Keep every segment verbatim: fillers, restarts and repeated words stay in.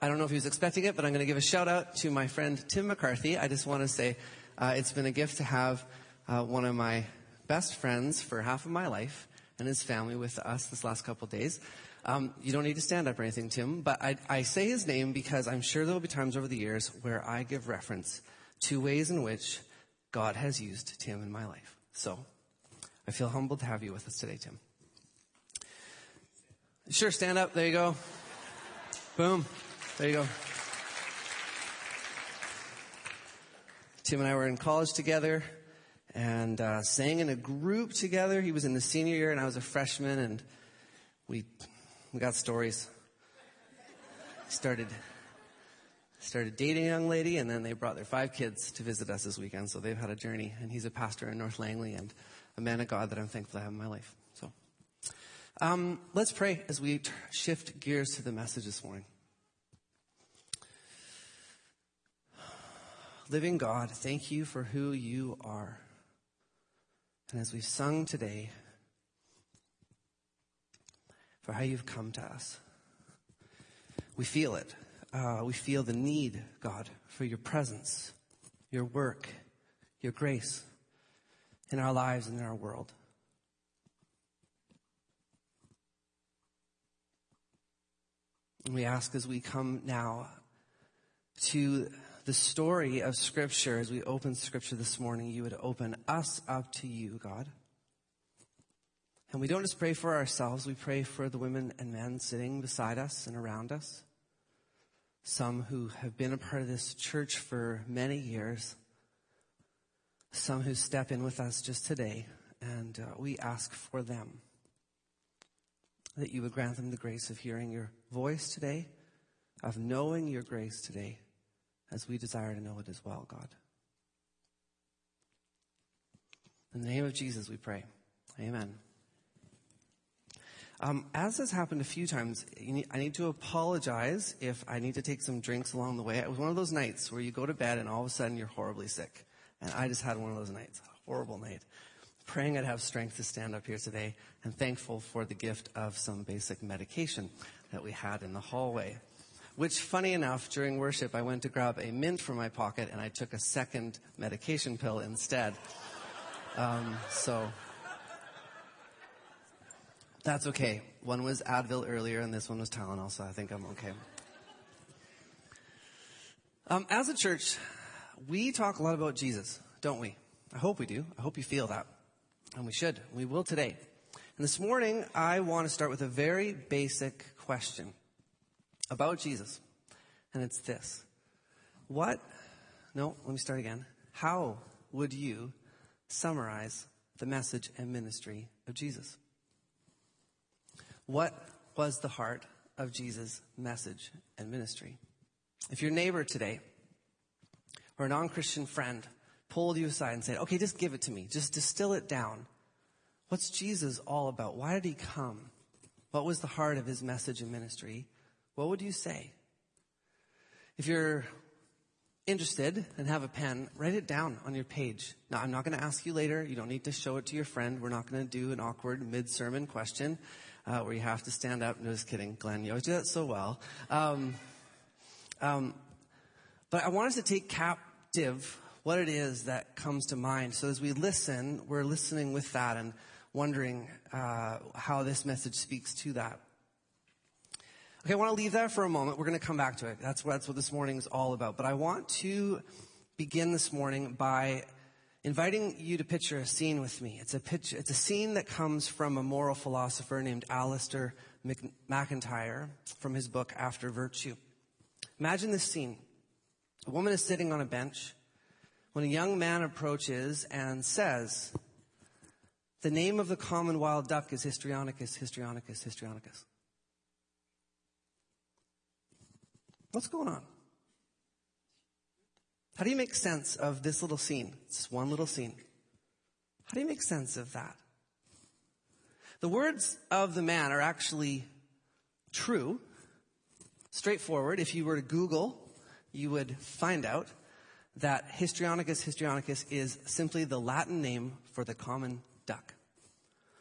I don't know if he was expecting it, but I'm going to give a shout out to my friend Tim McCarthy. I just want to say uh, it's been a gift to have uh, one of my best friends for half of my life and his family with us this last couple of days. Um, you don't need to stand up or anything, Tim, but I, I say his name because I'm sure there will be times over the years where I give reference to ways in which God has used Tim in my life. So I feel humbled to have you with us today, Tim. Sure, stand up. There you go. Boom. There you go. Tim and I were in college together and uh, sang in a group together. He was in the senior year and I was a freshman, and we we got stories. Started started dating a young lady, and then they brought their five kids to visit us this weekend. So they've had a journey, and he's a pastor in North Langley and a man of God that I'm thankful to have in my life. So um, let's pray as we t- shift gears to the message this morning. Living God, thank you for who you are. And as we've sung today, for how you've come to us, we feel it. Uh, we feel the need, God, for your presence, your work, your grace in our lives and in our world. And we ask as we come now to the story of Scripture, as we open Scripture this morning, you would open us up to you, God. And we don't just pray for ourselves, we pray for the women and men sitting beside us and around us. Some who have been a part of this church for many years. Some who step in with us just today. And uh, we ask for them, that you would grant them the grace of hearing your voice today, of knowing your grace today, as we desire to know it as well, God. In the name of Jesus we pray. Amen. Um, as has happened a few times, you need, I need to apologize if I need to take some drinks along the way. It was one of those nights where you go to bed and all of a sudden you're horribly sick. And I just had one of those nights, a horrible night. Praying I'd have strength to stand up here today, and thankful for the gift of some basic medication that we had in the hallway. Which, funny enough, during worship, I went to grab a mint from my pocket and I took a second medication pill instead. Um, so, that's okay. One was Advil earlier and this one was Tylenol, so I think I'm okay. Um, as a church, we talk a lot about Jesus, don't we? I hope we do. I hope you feel that. And we should. We will today. And this morning, I want to start with a very basic question about Jesus. And it's this. What, no, let me start again. How would you summarize the message and ministry of Jesus? What was the heart of Jesus' message and ministry? If your neighbor today or a non-Christian friend pulled you aside and said, okay, just give it to me. Just distill it down. What's Jesus all about? Why did he come? What was the heart of his message and ministry? What would you say? If you're interested and have a pen, write it down on your page. Now, I'm not going to ask you later. You don't need to show it to your friend. We're not going to do an awkward mid-sermon question uh, where you have to stand up. No, just kidding. Glenn, you always do that so well. Um, um, but I want us to take captive what it is that comes to mind. So as we listen, we're listening with that and wondering uh, how this message speaks to that. Okay, I want to leave that for a moment. We're going to come back to it. That's what, that's what this morning is all about. But I want to begin this morning by inviting you to picture a scene with me. It's a picture, it's a scene that comes from a moral philosopher named Alistair MacIntyre from his book After Virtue. Imagine this scene. A woman is sitting on a bench when a young man approaches and says, the name of the common wild duck is Histrionicus, Histrionicus, Histrionicus. What's going on? How do you make sense of this little scene? It's just one little scene. How do you make sense of that? The words of the man are actually true, straightforward. If you were to Google, you would find out that Histrionicus, Histrionicus is simply the Latin name for the common duck.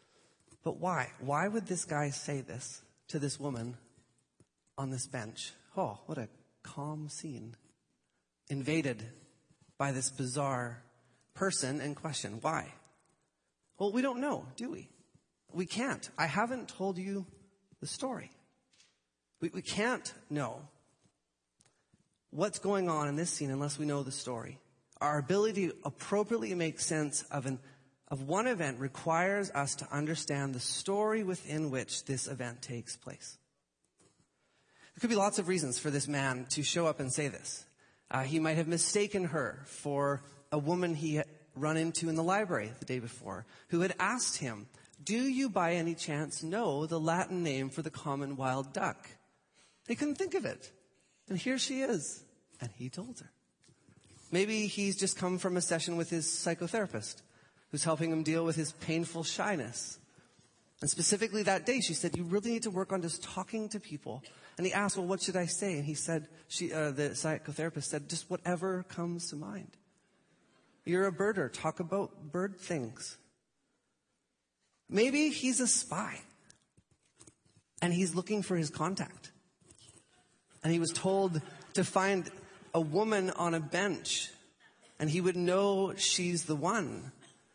But why? Why would this guy say this to this woman on this bench Oh, what a calm scene. Invaded by this bizarre person in question. Why? Well, we don't know, do we? We can't. I haven't told you the story. We, we can't know what's going on in this scene unless we know the story. Our ability to appropriately make sense of an of one event requires us to understand the story within which this event takes place. There could be lots of reasons for this man to show up and say this. Uh, he might have mistaken her for a woman he had run into in the library the day before, who had asked him, "Do you by any chance know the Latin name for the common wild duck?" They couldn't think of it. And here she is. And he told her. Maybe he's just come from a session with his psychotherapist, who's helping him deal with his painful shyness. And specifically that day, she said, "You really need to work on just talking to people." And he asked, "Well, what should I say?" And he said, she, uh, the psychotherapist said, "Just whatever comes to mind. You're a birder. Talk about bird things." Maybe he's a spy. And he's looking for his contact. And he was told to find a woman on a bench. And he would know she's the one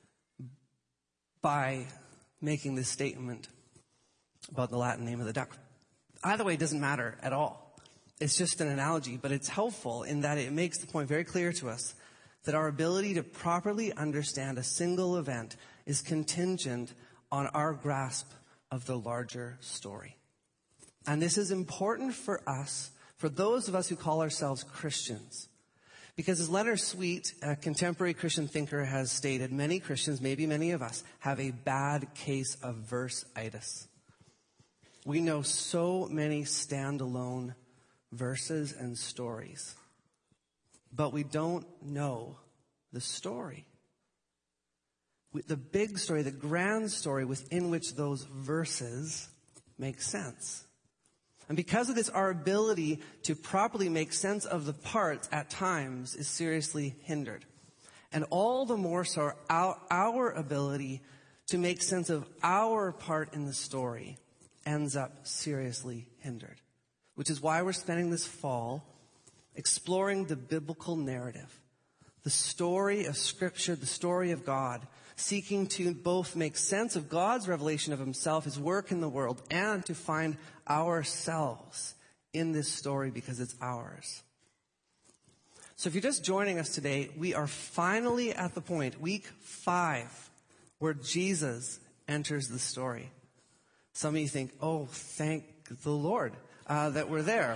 by making this statement about the Latin name of the duck. Either way, it doesn't matter at all. It's just an analogy, but it's helpful in that it makes the point very clear to us that our ability to properly understand a single event is contingent on our grasp of the larger story. And this is important for us, for those of us who call ourselves Christians. Because as Leonard Sweet, a contemporary Christian thinker, has stated, many Christians, maybe many of us, have a bad case of verse-itis. We know so many standalone verses and stories, but we don't know the story. The big story, the grand story within which those verses make sense. And because of this, our ability to properly make sense of the parts at times is seriously hindered. And all the more so our, our ability to make sense of our part in the story ends up seriously hindered. Which is why we're spending this fall exploring the biblical narrative, the story of Scripture, the story of God, seeking to both make sense of God's revelation of himself, his work in the world, and to find ourselves in this story because it's ours. So if you're just joining us today, we are finally at the point, week five, where Jesus enters the story. Some of you think, oh, thank the Lord uh, that we're there.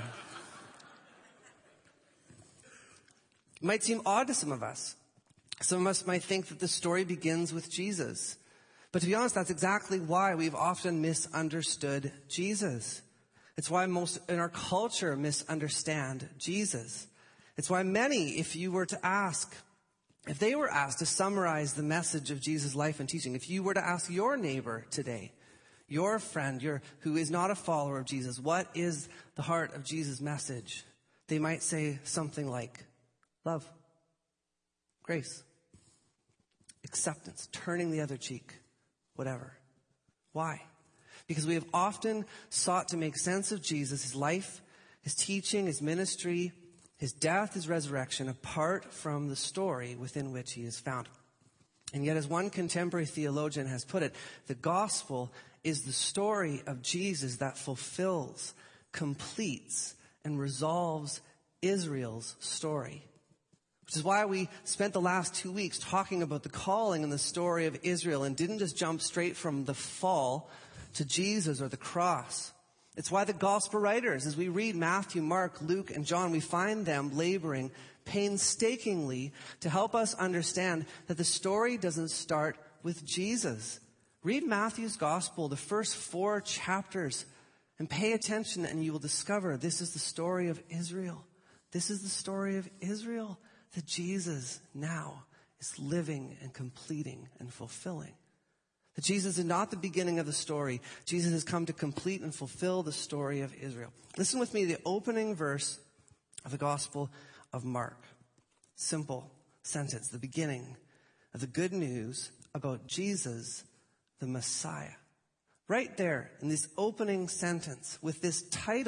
It might seem odd to some of us. Some of us might think that the story begins with Jesus. But to be honest, that's exactly why we've often misunderstood Jesus. It's why most in our culture misunderstand Jesus. It's why many, if you were to ask, if they were asked to summarize the message of Jesus' life and teaching, if you were to ask your neighbor today, your friend, your, who is not a follower of Jesus, what is the heart of Jesus' message? They might say something like love, grace, acceptance, turning the other cheek, whatever. Why? Because we have often sought to make sense of Jesus, his life, his teaching, his ministry, his death, his resurrection, apart from the story within which he is found. And yet, as one contemporary theologian has put it, the gospel is the story of Jesus that fulfills, completes, and resolves Israel's story. Which is why we spent the last two weeks talking about the calling and the story of Israel and didn't just jump straight from the fall to Jesus or the cross. It's why the gospel writers, as we read Matthew, Mark, Luke, and John, we find them laboring painstakingly to help us understand that the story doesn't start with Jesus. Read Matthew's gospel, the first four chapters, and pay attention and you will discover this is the story of Israel. This is the story of Israel that Jesus now is living and completing and fulfilling. That Jesus is not the beginning of the story. Jesus has come to complete and fulfill the story of Israel. Listen with me to the opening verse of the Gospel of Mark. Simple sentence, the beginning of the good news about Jesus, the Messiah. Right there in this opening sentence with this title,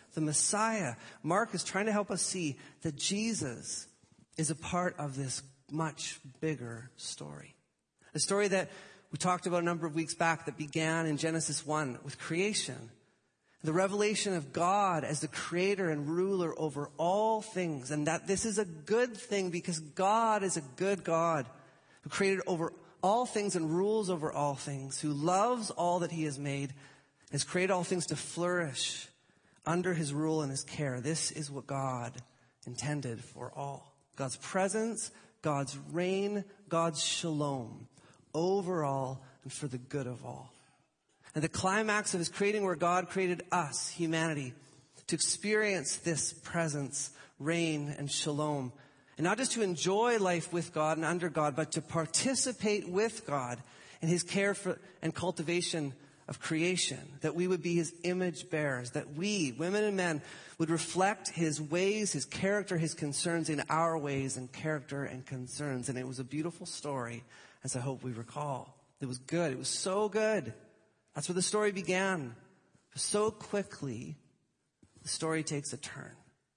the Messiah. Mark is trying to help us see that Jesus is a part of this much bigger story. A story that we talked about a number of weeks back that began in Genesis one with creation. The revelation of God as the creator and ruler over all things. And that this is a good thing because God is a good God who created over all things and rules over all things, who loves all that he has made, has created all things to flourish under his rule and his care. This is what God intended for all. God's presence, God's reign, God's shalom over all and for the good of all. And the climax of his creating where God created us, humanity, to experience this presence, reign, and shalom. And not just to enjoy life with God and under God, but to participate with God in his care for and cultivation of creation. That we would be his image bearers. That we, women and men, would reflect his ways, his character, his concerns in our ways and character and concerns. And it was a beautiful story, as I hope we recall. It was good. It was so good. That's where the story began. But so quickly, the story takes a turn.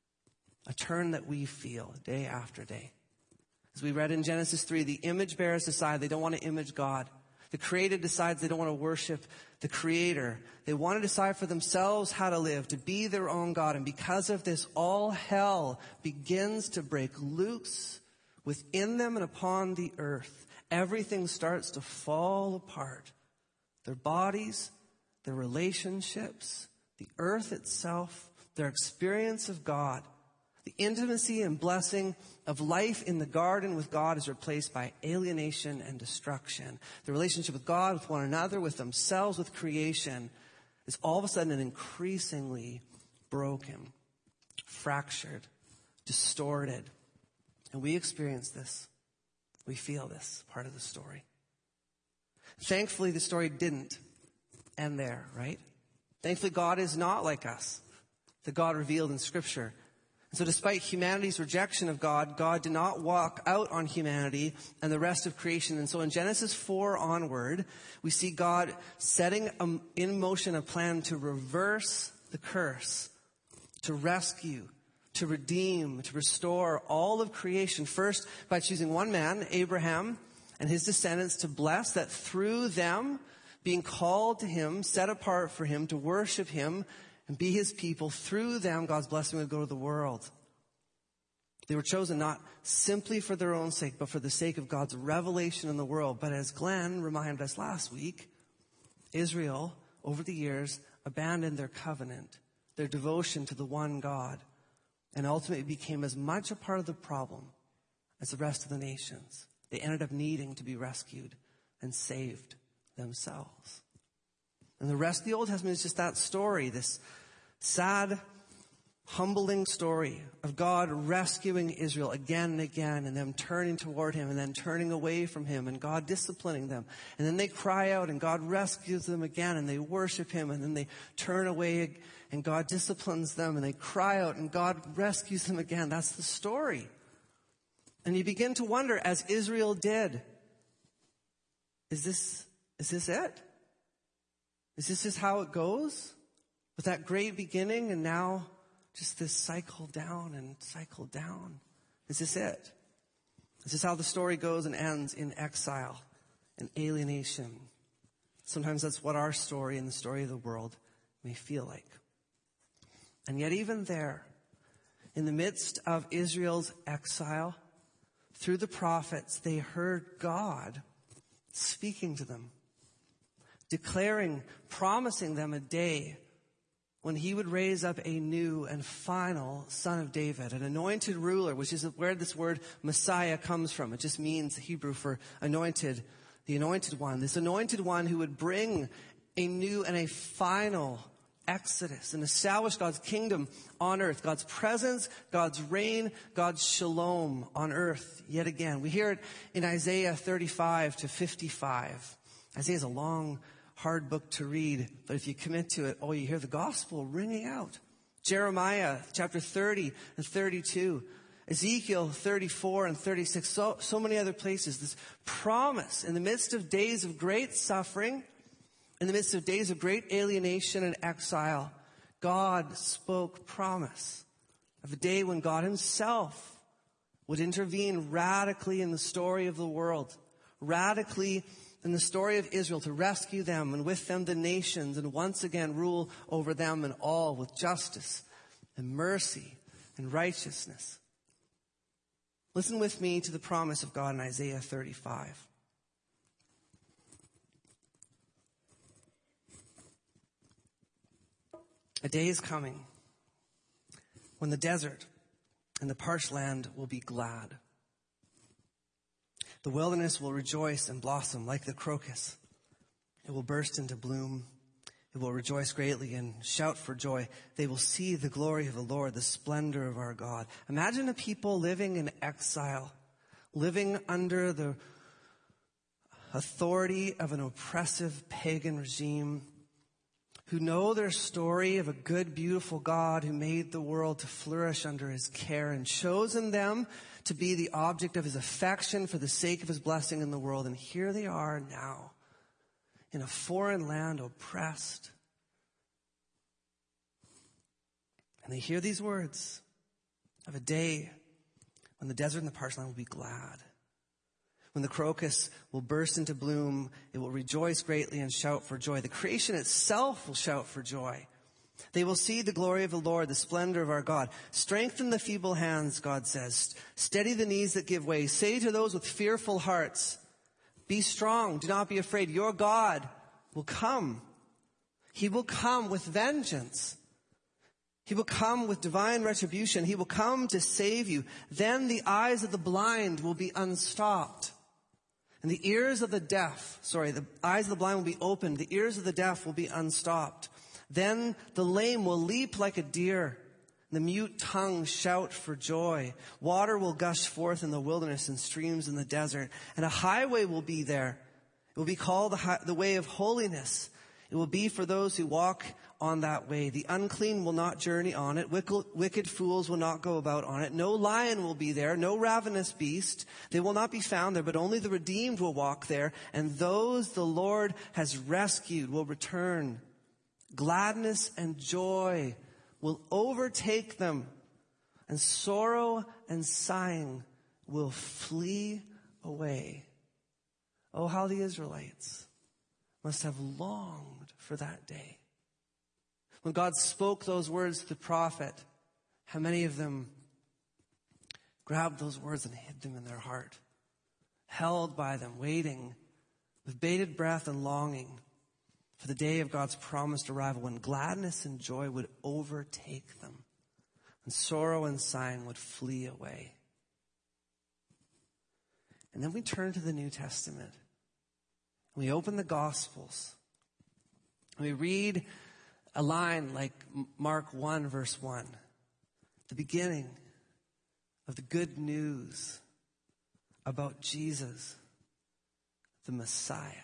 A turn that we feel day after day. As we read in Genesis three, the image bearers decide they don't want to image God. The created decides they don't want to worship the creator. They want to decide for themselves how to live, to be their own God. And because of this, all hell begins to break loose within them and upon the earth. Everything starts to fall apart. Their bodies, their relationships, the earth itself, their experience of God. The intimacy and blessing of life in the garden with God is replaced by alienation and destruction. The relationship with God, with one another, with themselves, with creation is all of a sudden increasingly broken, fractured, distorted. And we experience this. We feel this part of the story. Thankfully, the story didn't end there, right? Thankfully, God is not like us, the God revealed in Scripture. So despite humanity's rejection of God, God did not walk out on humanity and the rest of creation. And so in Genesis four onward, we see God setting in motion a plan to reverse the curse, to rescue, to redeem, to restore all of creation. First, by choosing one man, Abraham, and his descendants to bless, that through them, being called to him, set apart for him, to worship him, and be his people, through them, God's blessing would go to the world. They were chosen not simply for their own sake, but for the sake of God's revelation in the world. But as Glenn reminded us last week, Israel, over the years, abandoned their covenant, their devotion to the one God, and ultimately became as much a part of the problem as the rest of the nations. They ended up needing to be rescued and saved themselves. And the rest of the Old Testament is just that story, this sad, humbling story of God rescuing Israel again and again, and them turning toward him and then turning away from him, and God disciplining them. And then they cry out and God rescues them again, and they worship him, and then they turn away and God disciplines them, and they cry out and God rescues them again. That's the story. And you begin to wonder, as Israel did, is this, is this it? Is this just how it goes? With that great beginning and now just this cycle down and cycle down? Is this it? Is this how the story goes and ends in exile and alienation? Sometimes that's what our story and the story of the world may feel like. And yet even there, in the midst of Israel's exile, through the prophets, they heard God speaking to them, declaring, promising them a day when he would raise up a new and final son of David, an anointed ruler, which is where this word Messiah comes from. It just means Hebrew for anointed, the anointed one. This anointed one who would bring a new and a final exodus and establish God's kingdom on earth, God's presence, God's reign, God's shalom on earth yet again. We hear it in Isaiah thirty-five to fifty-five. Isaiah is a long, hard book to read, but if you commit to it, oh, you hear the gospel ringing out. Jeremiah chapter thirty and thirty-two. Ezekiel thirty-four and thirty-six. So, so many other places. This promise in the midst of days of great suffering, in the midst of days of great alienation and exile, God spoke promise of a day when God himself would intervene radically in the story of the world, radically in the story of Israel, to rescue them and with them the nations, and once again rule over them and all with justice and mercy and righteousness. Listen with me to the promise of God in Isaiah thirty-five. A day is coming when the desert and the parched land will be glad. The wilderness will rejoice and blossom like the crocus. It will burst into bloom. It will rejoice greatly and shout for joy. They will see the glory of the Lord, the splendor of our God. Imagine a people living in exile, living under the authority of an oppressive pagan regime, who know their story of a good, beautiful God who made the world to flourish under his care and chosen them to be the object of his affection for the sake of his blessing in the world. And here they are now in a foreign land, oppressed. And they hear these words of a day when the desert and the parched land will be glad. When the crocus will burst into bloom, it will rejoice greatly and shout for joy. The creation itself will shout for joy. They will see the glory of the Lord, the splendor of our God. Strengthen the feeble hands, God says. Steady the knees that give way. Say to those with fearful hearts, be strong, do not be afraid. Your God will come. He will come with vengeance. He will come with divine retribution. He will come to save you. Then the eyes of the blind will be unstopped. And the ears of the deaf, sorry, the eyes of the blind will be opened. The ears of the deaf will be unstopped. Then the lame will leap like a deer. The mute tongue shout for joy. Water will gush forth in the wilderness and streams in the desert. And a highway will be there. It will be called the, hi- the way of holiness. It will be for those who walk on that way. The unclean will not journey on it. Wicked, wicked fools will not go about on it. No lion will be there. No ravenous beast. They will not be found there, but only the redeemed will walk there. And those the Lord has rescued will return. Gladness and joy will overtake them, and sorrow and sighing will flee away. Oh, how the Israelites must have longed for that day. When God spoke those words to the prophet, how many of them grabbed those words and hid them in their heart, held by them, waiting with bated breath and longing for the day of God's promised arrival, when gladness and joy would overtake them and sorrow and sighing would flee away. And then we turn to the New Testament. We open the Gospels. We read a line like Mark one, verse one, the beginning of the good news about Jesus, the Messiah.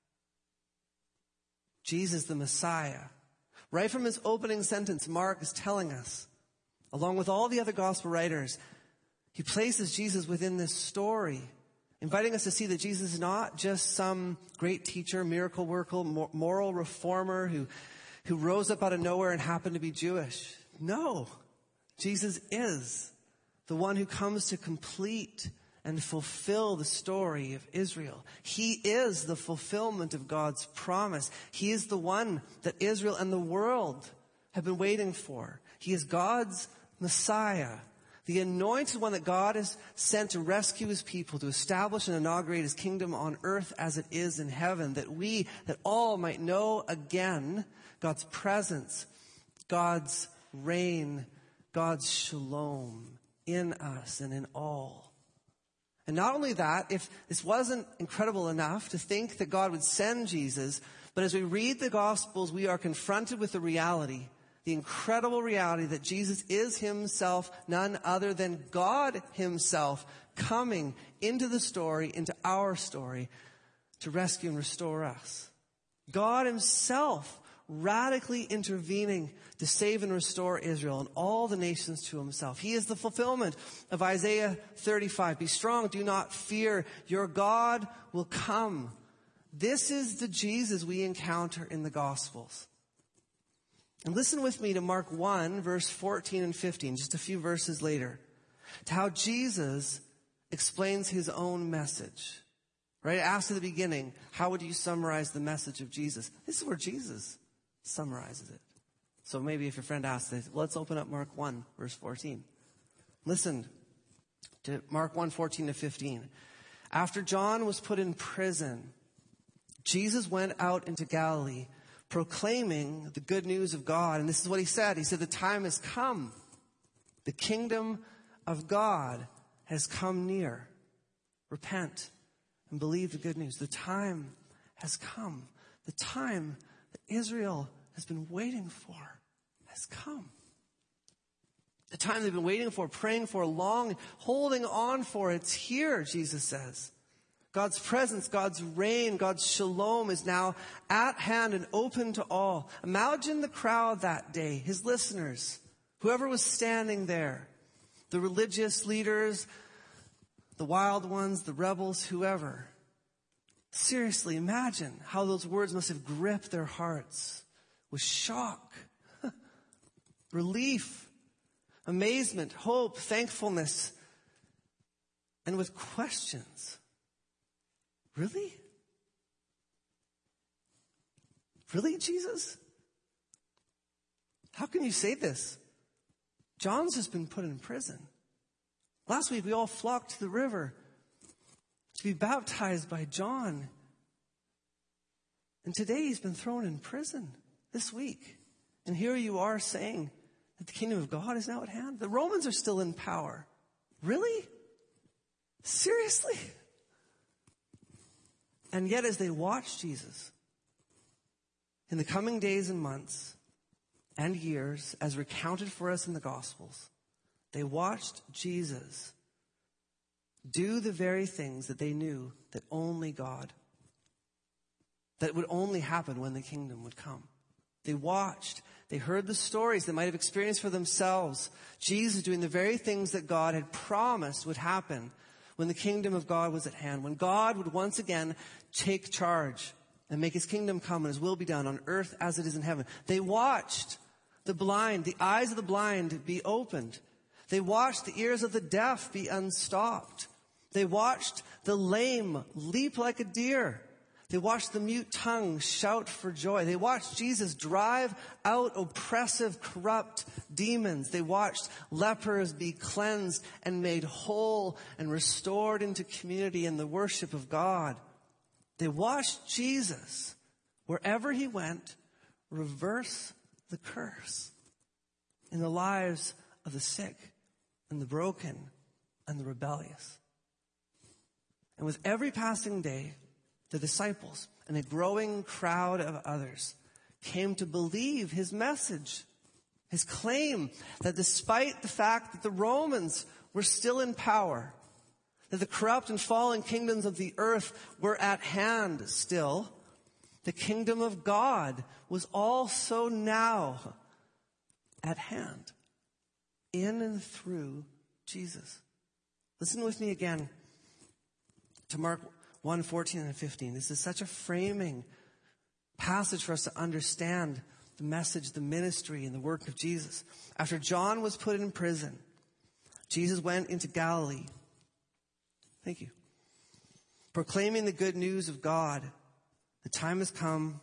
Jesus, the Messiah. Right from his opening sentence, Mark is telling us, along with all the other gospel writers, he places Jesus within this story, inviting us to see that Jesus is not just some great teacher, miracle worker, moral reformer who, who rose up out of nowhere and happened to be Jewish. No, Jesus is the one who comes to complete and fulfill the story of Israel. He is the fulfillment of God's promise. He is the one that Israel and the world have been waiting for. He is God's Messiah, the anointed one that God has sent to rescue his people, to establish and inaugurate his kingdom on earth as it is in heaven, that we, that all might know again God's presence, God's reign, God's shalom in us and in all. And not only that, if this wasn't incredible enough to think that God would send Jesus, but as we read the Gospels, we are confronted with the reality, the incredible reality that Jesus is himself none other than God himself coming into the story, into our story, to rescue and restore us. God himself radically intervening to save and restore Israel and all the nations to himself. He is the fulfillment of Isaiah thirty-five. Be strong, do not fear. Your God will come. This is the Jesus we encounter in the Gospels. And listen with me to Mark one, verse fourteen and fifteen, just a few verses later, to how Jesus explains his own message. Right? Asked at the beginning, how would you summarize the message of Jesus? This is where Jesus summarizes it. So maybe if your friend asks this, let's open up Mark one, verse fourteen. Listen to Mark one, fourteen to fifteen. After John was put in prison, Jesus went out into Galilee, proclaiming the good news of God. And this is what he said. He said, the time has come. The kingdom of God has come near. Repent and believe the good news. The time has come. The time that Israel has been waiting for has come. The time they've been waiting for, praying for, long, holding on for, it's here, Jesus says. God's presence, God's reign, God's shalom is now at hand and open to all. Imagine the crowd that day, his listeners, whoever was standing there, the religious leaders, the wild ones, the rebels, whoever. Seriously, imagine how those words must have gripped their hearts with shock, relief, amazement, hope, thankfulness, and with questions. Really? Really, Jesus? How can you say this? John's just been put in prison. Last week we all flocked to the river to be baptized by John. And today he's been thrown in prison this week. And here you are saying that the kingdom of God is now at hand. The Romans are still in power. Really? Seriously? And yet as they watch Jesus in the coming days and months and years, as recounted for us in the Gospels, they watched Jesus do the very things that they knew that only God, that would only happen when the kingdom would come. They watched, they heard the stories they might have experienced for themselves. Jesus doing the very things that God had promised would happen when the kingdom of God was at hand, when God would once again take charge and make his kingdom come and his will be done on earth as it is in heaven. They watched the blind, the eyes of the blind be opened. They watched the ears of the deaf be unstopped. They watched the lame leap like a deer. They watched the mute tongue shout for joy. They watched Jesus drive out oppressive, corrupt demons. They watched lepers be cleansed and made whole and restored into community and the worship of God. They watched Jesus, wherever he went, reverse the curse in the lives of the sick and the broken and the rebellious. And with every passing day, the disciples and a growing crowd of others came to believe his message, his claim that despite the fact that the Romans were still in power, that the corrupt and fallen kingdoms of the earth were at hand still, the kingdom of God was also now at hand, in and through Jesus. Listen with me again to Mark one, fourteen and fifteen. This is such a framing passage for us to understand the message, the ministry, and the work of Jesus. After John was put in prison, Jesus went into Galilee. Thank you. Proclaiming the good news of God. The time has come.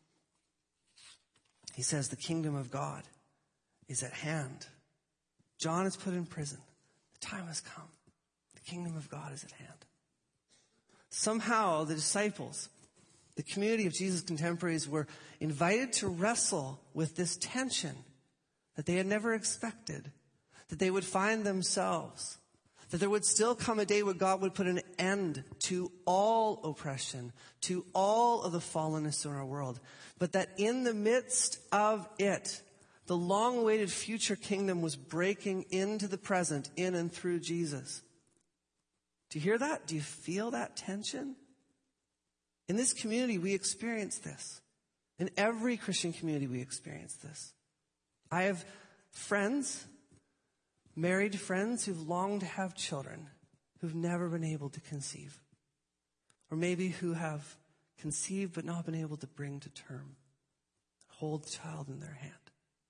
He says the kingdom of God is at hand. John is put in prison. The time has come. The kingdom of God is at hand. Somehow the disciples, the community of Jesus' contemporaries, were invited to wrestle with this tension that they had never expected, that they would find themselves, that there would still come a day where God would put an end to all oppression, to all of the fallenness in our world, but that in the midst of it, the long-awaited future kingdom was breaking into the present in and through Jesus. Do you hear that? Do you feel that tension? In this community, we experience this. In every Christian community, we experience this. I have friends, married friends, who've longed to have children, who've never been able to conceive. Or maybe who have conceived but not been able to bring to term. Hold the child in their hand.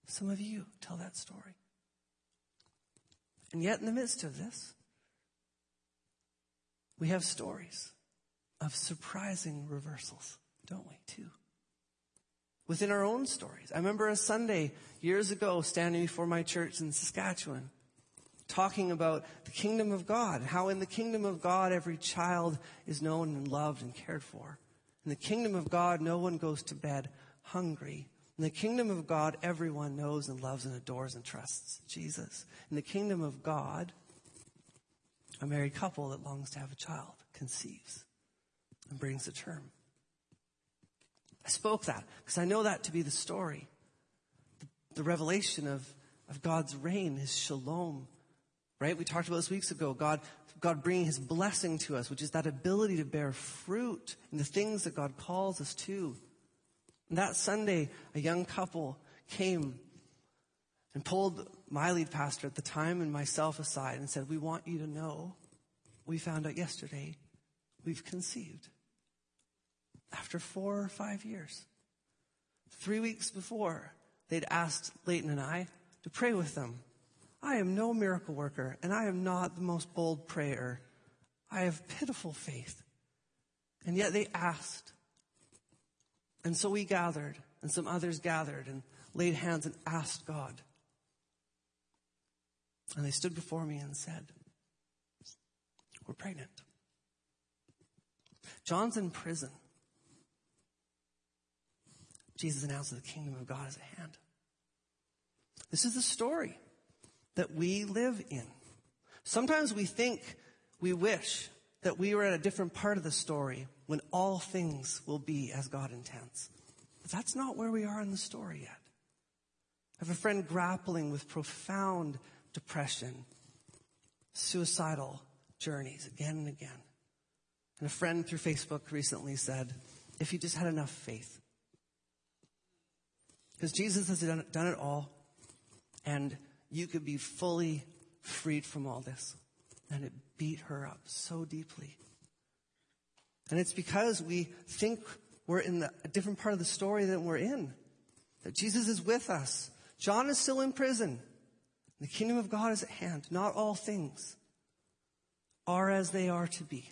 Some of you tell that story. And yet in the midst of this, we have stories of surprising reversals, don't we, too? Within our own stories. I remember a Sunday years ago standing before my church in Saskatchewan, talking about the kingdom of God, how in the kingdom of God every child is known and loved and cared for. In the kingdom of God, no one goes to bed hungry. In the kingdom of God, everyone knows and loves and adores and trusts Jesus. In the kingdom of God, a married couple that longs to have a child conceives and brings to term. I spoke that because I know that to be the story. The, the revelation of, of God's reign, his shalom. Right? We talked about this weeks ago. God, God bringing his blessing to us, which is that ability to bear fruit in the things that God calls us to. And that Sunday, a young couple came and pulled my lead pastor at the time and myself aside and said, we want you to know, we found out yesterday, we've conceived. After four or five years. Three weeks before, they'd asked Leighton and I to pray with them. I am no miracle worker, and I am not the most bold prayer. I have pitiful faith. And yet they asked. And so we gathered, and some others gathered, and laid hands and asked God. And they stood before me and said, we're pregnant. John's in prison. Jesus announced that the kingdom of God is at hand. This is the story that we live in. Sometimes we think, we wish that we were at a different part of the story when all things will be as God intends. But that's not where we are in the story yet. I have a friend grappling with profound depression, suicidal journeys again and again. And a friend through Facebook recently said, if you just had enough faith. Because Jesus has done, done it all, and you could be fully freed from all this. And it beat her up so deeply. And it's because we think we're in the, a different part of the story than we're in. That Jesus is with us. John is still in prison. The kingdom of God is at hand. Not all things are as they are to be.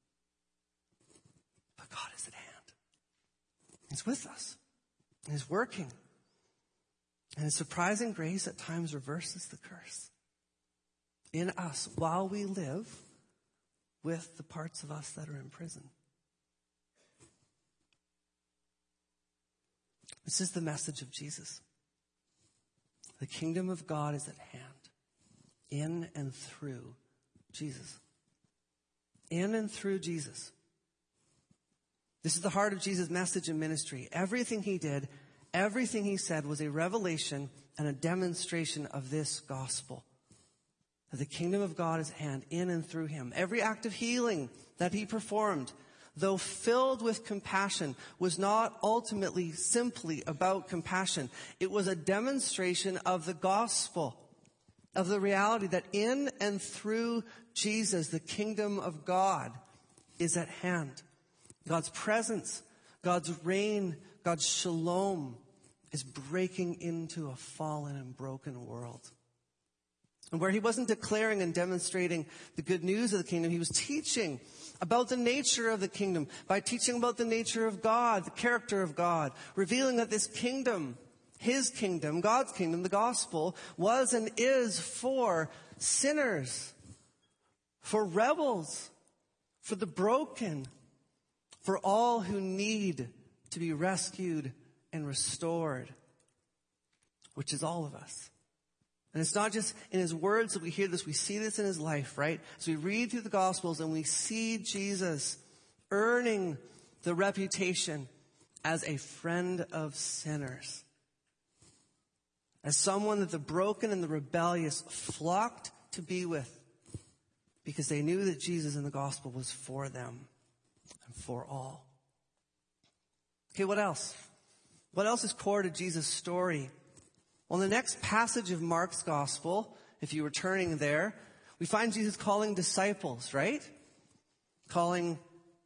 But God is at hand. He's with us. And he's working. And his surprising grace at times reverses the curse in us while we live with the parts of us that are in prison. This is the message of Jesus. The kingdom of God is at hand, in and through Jesus. In and through Jesus. This is the heart of Jesus' message and ministry. Everything he did, everything he said was a revelation and a demonstration of this gospel. That the kingdom of God is at hand, in and through him. Every act of healing that he performed, though filled with compassion, was not ultimately simply about compassion. It was a demonstration of the gospel, of the reality that in and through Jesus, the kingdom of God is at hand. God's presence, God's reign, God's shalom is breaking into a fallen and broken world. And where he wasn't declaring and demonstrating the good news of the kingdom, he was teaching about the nature of the kingdom by teaching about the nature of God, the character of God, revealing that this kingdom, his kingdom, God's kingdom, the gospel, was and is for sinners, for rebels, for the broken, for all who need to be rescued and restored, which is all of us. And it's not just in his words that we hear this, we see this in his life, right? So we read through the Gospels and we see Jesus earning the reputation as a friend of sinners. As someone that the broken and the rebellious flocked to be with because they knew that Jesus in the Gospel was for them and for all. Okay, what else? What else is core to Jesus' story? Well, in the next passage of Mark's gospel, if you were turning there, we find Jesus calling disciples, right? Calling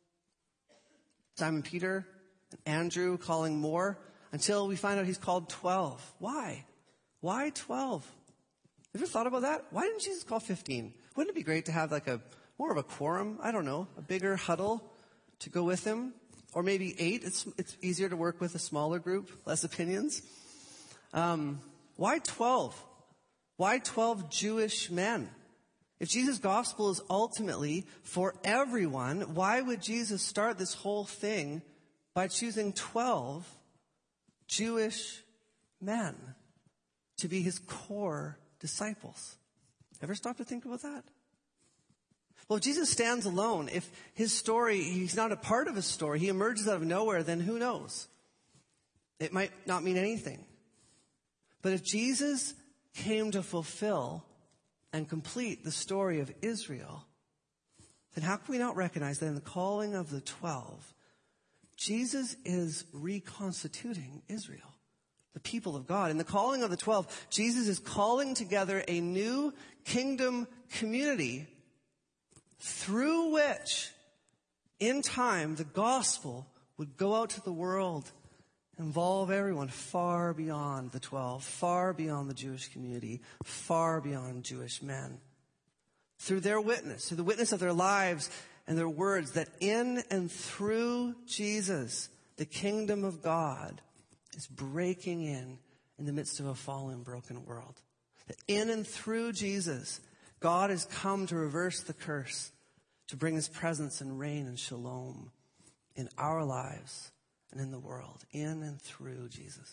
Simon Peter and Andrew, calling more, until we find out he's called twelve. Why? Why twelve? Have you ever thought about that? Why didn't Jesus call fifteen? Wouldn't it be great to have like a more of a quorum? I don't know, a bigger huddle to go with him? Or maybe eight. It's it's easier to work with a smaller group, less opinions. Um, why twelve? Why twelve Jewish men? If Jesus' gospel is ultimately for everyone, why would Jesus start this whole thing by choosing twelve Jewish men to be his core disciples? Ever stop to think about that? Well, if Jesus stands alone, if his story, he's not a part of his story, he emerges out of nowhere, then who knows? It might not mean anything. But if Jesus came to fulfill and complete the story of Israel, then how can we not recognize that in the calling of the twelve, Jesus is reconstituting Israel, the people of God. In the calling of the twelve, Jesus is calling together a new kingdom community through which, in time, the gospel would go out to the world, involve everyone far beyond the twelve, far beyond the Jewish community, far beyond Jewish men. Through their witness, through the witness of their lives and their words, that in and through Jesus, the kingdom of God is breaking in in the midst of a fallen, broken world. That in and through Jesus, God has come to reverse the curse, to bring his presence and reign and shalom in our lives and in the world, in and through Jesus.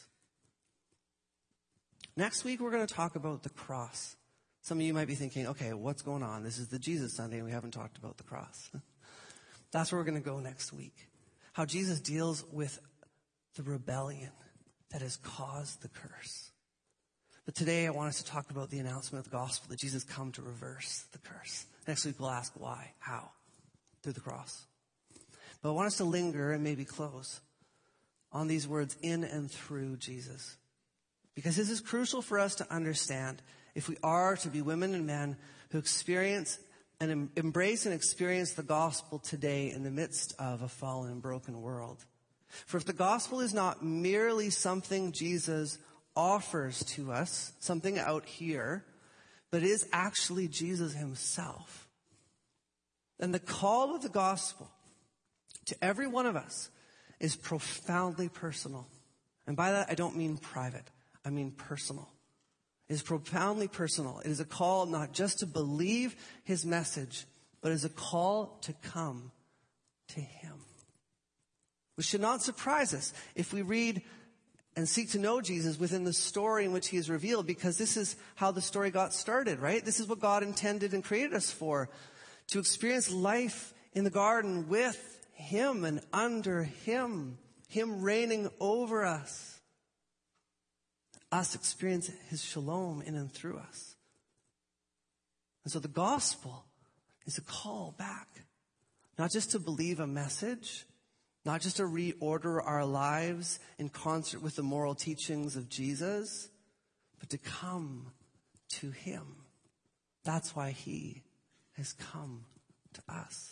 Next week, we're going to talk about the cross. Some of you might be thinking, okay, what's going on? This is the Jesus Sunday and we haven't talked about the cross. That's where we're going to go next week. How Jesus deals with the rebellion that has caused the curse. But today I want us to talk about the announcement of the gospel, that Jesus come to reverse the curse. Next week we'll ask why, how, through the cross. But I want us to linger and maybe close on these words, in and through Jesus. Because this is crucial for us to understand if we are to be women and men who experience and em- embrace and experience the gospel today in the midst of a fallen and broken world. For if the gospel is not merely something Jesus offers to us, something out here, but is actually Jesus himself, then the call of the gospel to every one of us is profoundly personal. And by that, I don't mean private. I mean personal. It is profoundly personal. It is a call not just to believe his message, but is a call to come to him. Which should not surprise us if we read and seek to know Jesus within the story in which he is revealed, because this is how the story got started, right? This is what God intended and created us for, to experience life in the garden with him and under him, him reigning over us, us experience his shalom in and through us. And so the gospel is a call back, not just to believe a message, not just to reorder our lives in concert with the moral teachings of Jesus, but to come to him. That's why he has come to us.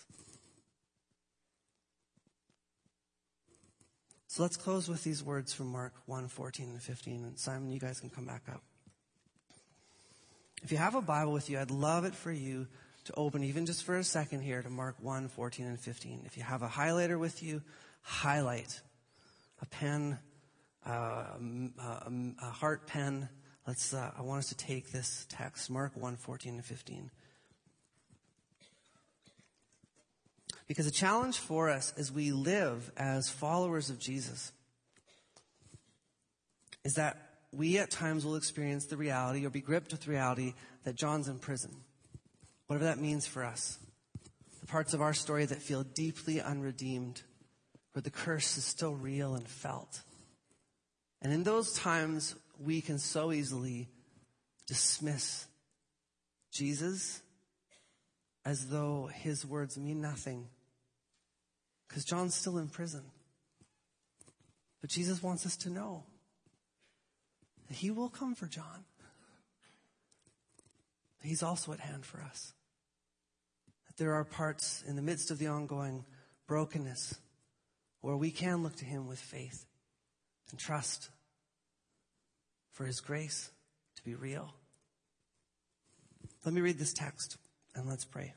So let's close with these words from Mark one, fourteen and fifteen. And Simon, you guys can come back up. If you have a Bible with you, I'd love it for you to open, even just for a second here, to Mark one, fourteen and fifteen. If you have a highlighter with you, highlight. A pen, uh, a, a heart pen. Let's. Uh, I want us to take this text, Mark one, fourteen and fifteen. Because the challenge for us as we live as followers of Jesus is that we at times will experience the reality or be gripped with the reality that John's in prison. Whatever that means for us. The parts of our story that feel deeply unredeemed, where the curse is still real and felt. And in those times, we can so easily dismiss Jesus as though his words mean nothing. Because John's still in prison. But Jesus wants us to know that he will come for John. But he's also at hand for us. That there are parts in the midst of the ongoing brokenness where we can look to him with faith and trust for his grace be real. Let me read this text and let's pray.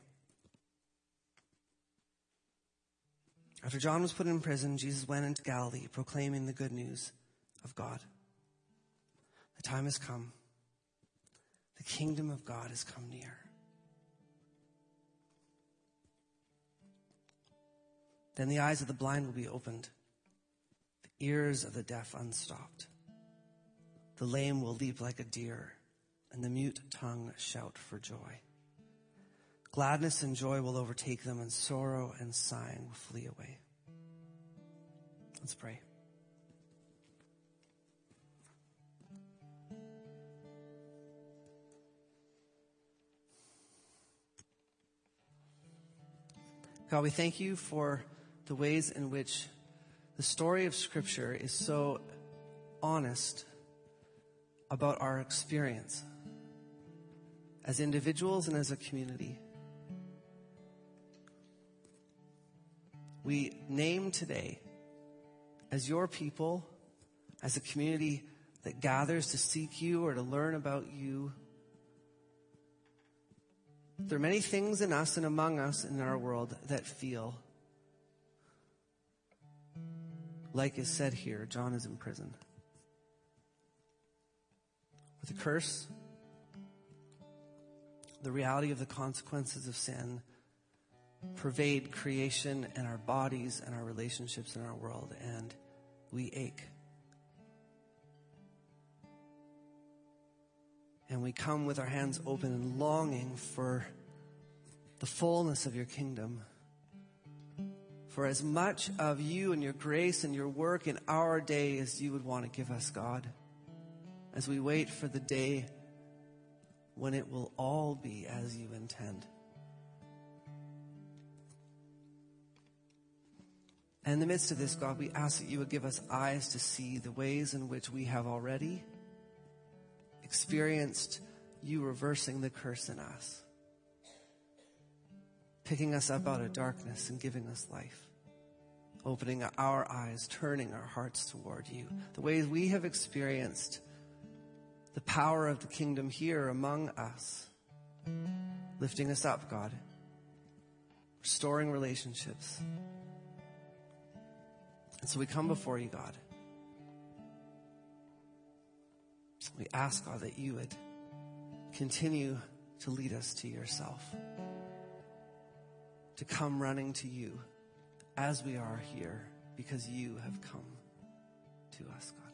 After John was put in prison, Jesus went into Galilee, proclaiming the good news of God. The time has come. The kingdom of God has come near. Then the eyes of the blind will be opened, the ears of the deaf unstopped. The lame will leap like a deer, and the mute tongue shout for joy. Gladness and joy will overtake them, and sorrow and sighing will flee away. Let's pray. God, we thank you for the ways in which the story of Scripture is so honest about our experience as individuals and as a community. We name today, as your people, as a community that gathers to seek you or to learn about you, there are many things in us and among us in our world that feel like is said here, John is in prison. With a curse, the reality of the consequences of sin pervade creation and our bodies and our relationships in our world, and we ache. And we come with our hands open and longing for the fullness of your kingdom, for as much of you and your grace and your work in our day as you would want to give us, God, as we wait for the day when it will all be as you intend. And in the midst of this, God, we ask that you would give us eyes to see the ways in which we have already experienced you reversing the curse in us, picking us up out of darkness and giving us life, opening our eyes, turning our hearts toward you. The ways we have experienced the power of the kingdom here among us, lifting us up, God, restoring relationships. And so we come before you, God. We ask, God, that you would continue to lead us to yourself, to come running to you as we are here, because you have come to us, God.